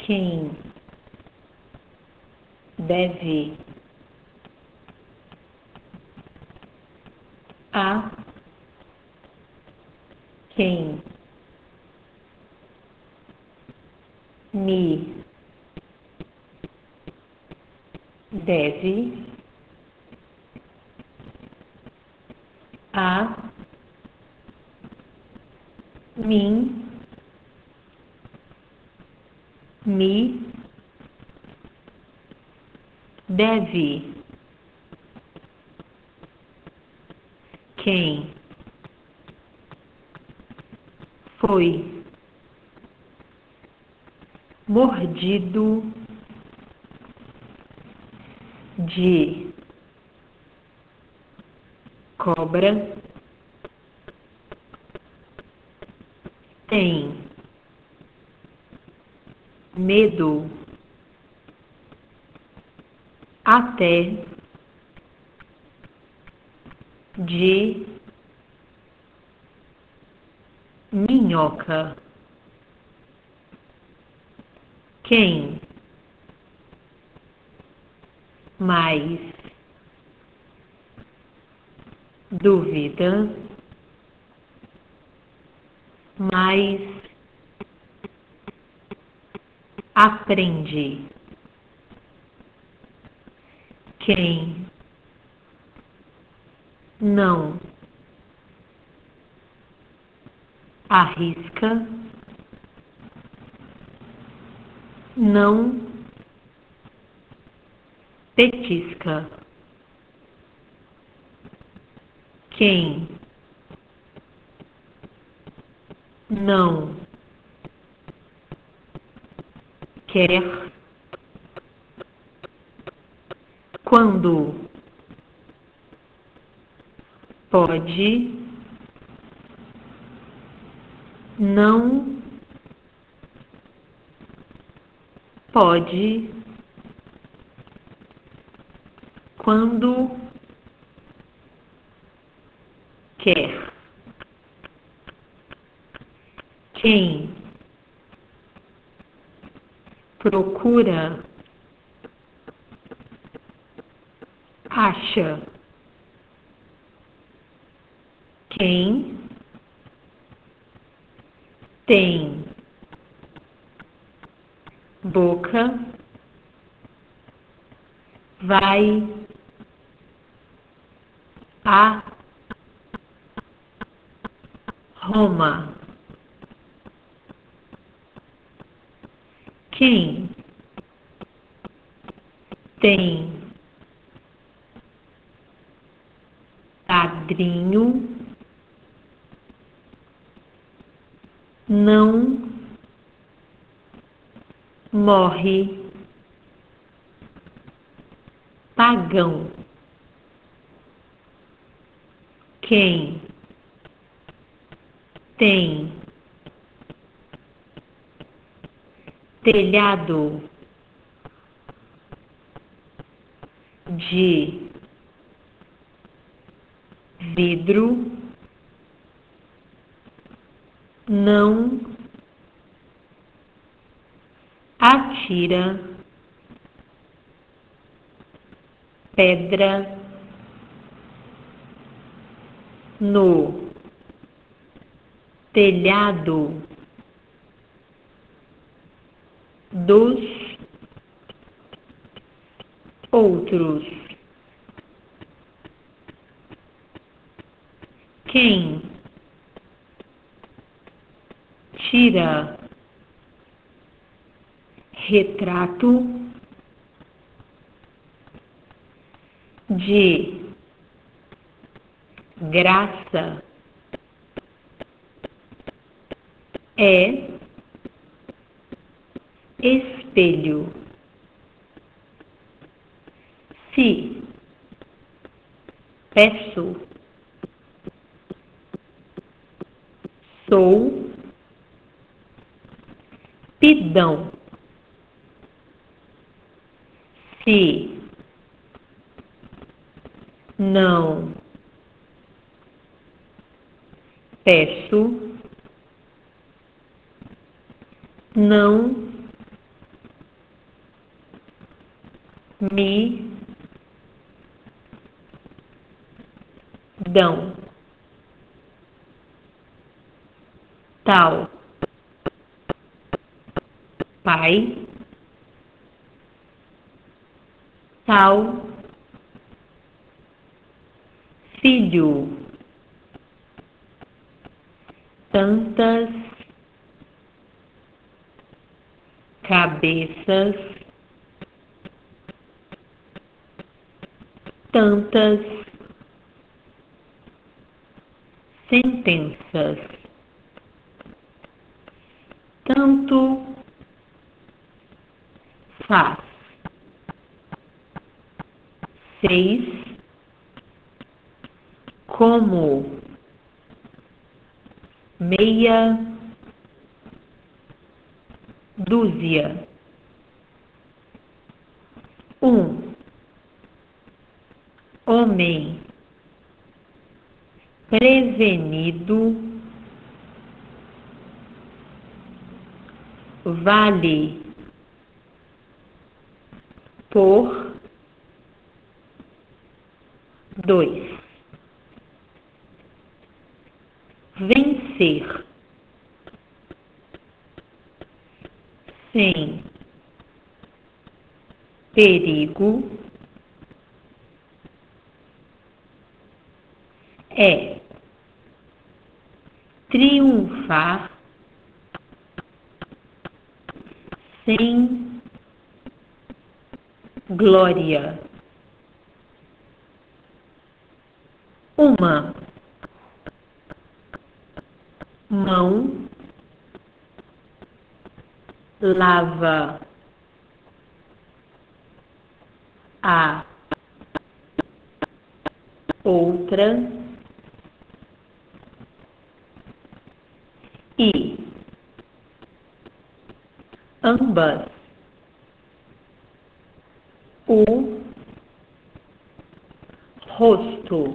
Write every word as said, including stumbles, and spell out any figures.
Quem deve a quem me deve a mim me deve quem foi mordido de cobra tem medo até de minhoca. Quem mais duvida, mais aprende. Quem não arrisca, não petisca. Quem não quer, quando pode, não pode, quando quer. Quem procura, acha. Quem tem boca vai a Roma. Quem tem padrinho não morre pagão. Quem tem telhado de vidro não atira pedra no telhado dos outros. Quem tira retrato de graça é espelho. Se peço, sou pidão. Se não peço, não mi, dão, tal, pai, tal, filho, tantas, cabeças, tantas, sentenças, tanto, faz, seis, como, meia, dúzia, um, homem, prevenido, vale, por, dois, vencer, sem, perigo, é, triunfar, sem, glória, uma, mão, lava, a, outra, e, ambas, o, rosto,